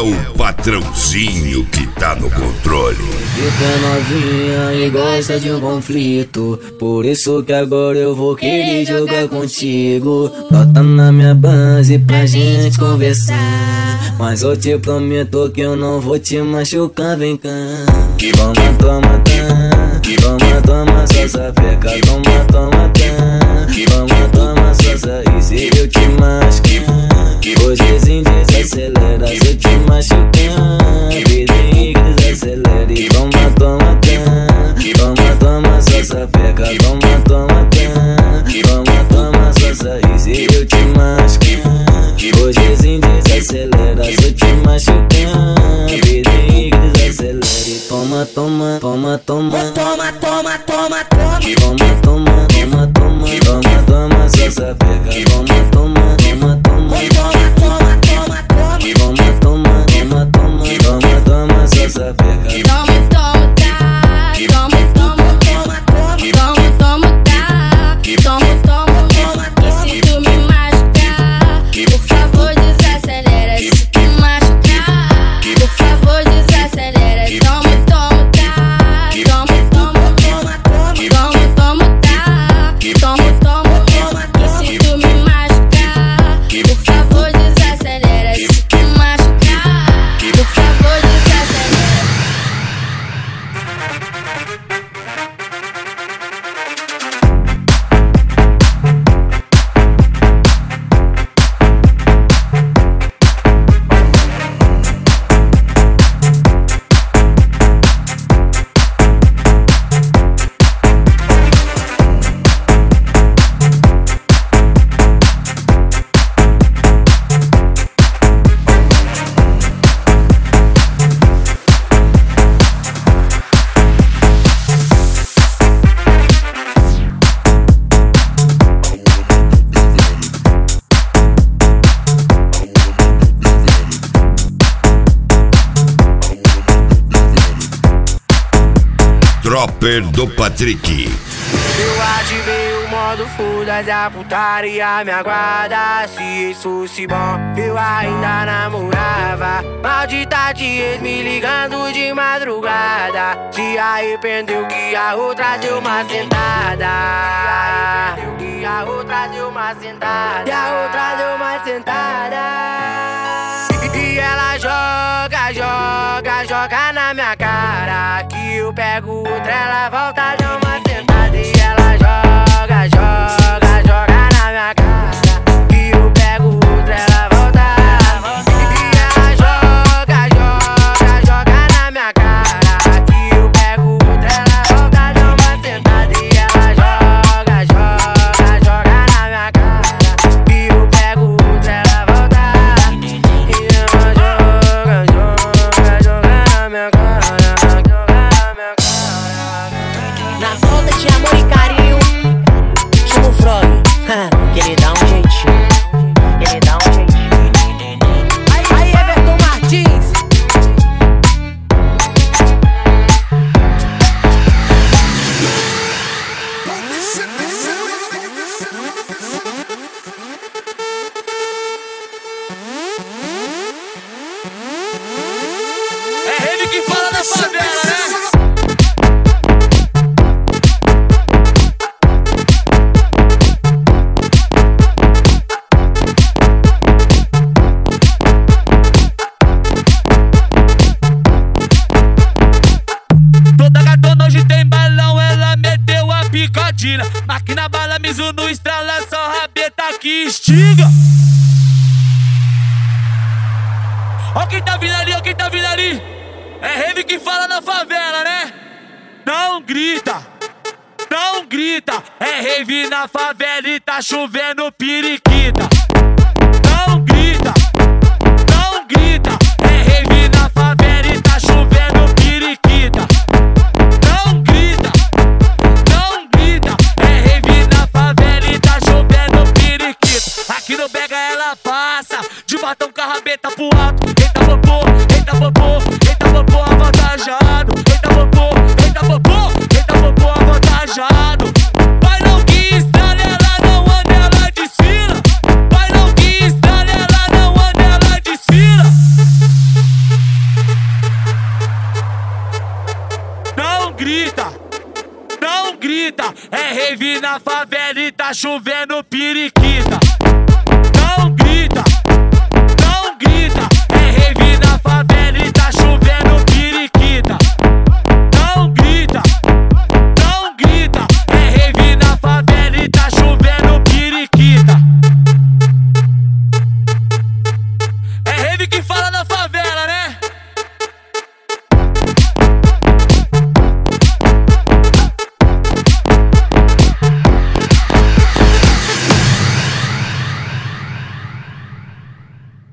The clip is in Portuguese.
o patrãozinho que tá no controle. Fica novinha e gosta de um conflito, por isso que agora eu vou querer jogar contigo. Bota na minha base pra gente conversar, mas eu te prometo que eu não vou te machucar, vem cá. Toma, toma, toma, toma, só sapeca. Toma, toma, toma, toma, só sair. Se eu te machucar, hoje desacelera. Se eu te machucar, vizinho desacelera. E toma, toma, toma, toma, só sapeca. Toma, toma, toma, toma, só sair. Se eu te machucar, hoje desacelera. Se eu te machucar, vizinho desacelera. Toma, toma, toma, toma, toma, toma, toma, toma, toma, toma, toma, toma, toma, só sapeca. Toma, toma, toma, toma, toma, toma, toma, toma, toma, toma, toma, toma, só sapeca. Toma, toma, tá. Toma, toma, toma, toma, toma, tá. Toma, toma, toma. E se tu me machucar, por favor desacelera. Se tu machucar, por favor desacelera. Toma, toma, tá. Toma, toma, toma, toma, toma, tá. Toma, toma, toma. E se tu me machucar, por favor desacelera. Se tu machucar, por favor desacelera. Dropper do Patrick. Eu ativei o modo fudas, a putaria me aguarda. Se isso fosse bom, eu ainda namorava. Maldita de ex me ligando de madrugada. Se arrependeu que a outra deu uma sentada. Se arrependeu que a outra deu uma sentada. E a outra deu uma sentada. E ela joga, joga, joga na minha cara. Que eu pego outra, ela volta, dá uma sentada. E ela joga, joga, joga na minha cara. Que eu pego outra, ela volta. E ela joga, joga, joga na minha cara. Que eu pego outra, ela volta, dá uma sentada. E ela joga, joga, joga na minha cara. Que eu pego outra, ela volta. E ela joga, joga, joga na minha cara. Na falta de amor e carinho, chama o Frog, que ele dá um jeitinho, ele dá um jeitinho. Aí, Everton Martins. É ele que fala da favela, né? Toda gatona hoje tem balão, ela meteu a picadilha. Máquina bala, Mizuno, estrala, só rabeta que estiga. Ó quem tá vindo ali, ó quem tá vindo ali. É rave que fala na favela, né? Não grita, não grita. É rave na favela e tá chovendo periquita. Não grita, não grita. É rave na favela e tá chovendo periquita. Não grita, não grita. É rave na favela e tá chovendo periquita. Aqui no Bega ela passa de batom com a rabeta pro alto. Eita popô, eita popô, eita popô avantajado. Eita popô, eita popô, eita popô avantajado. Vai não que estrala, ela não anda, ela desfila. Vai não que estrala, ela na favela e tá chovendo periquita.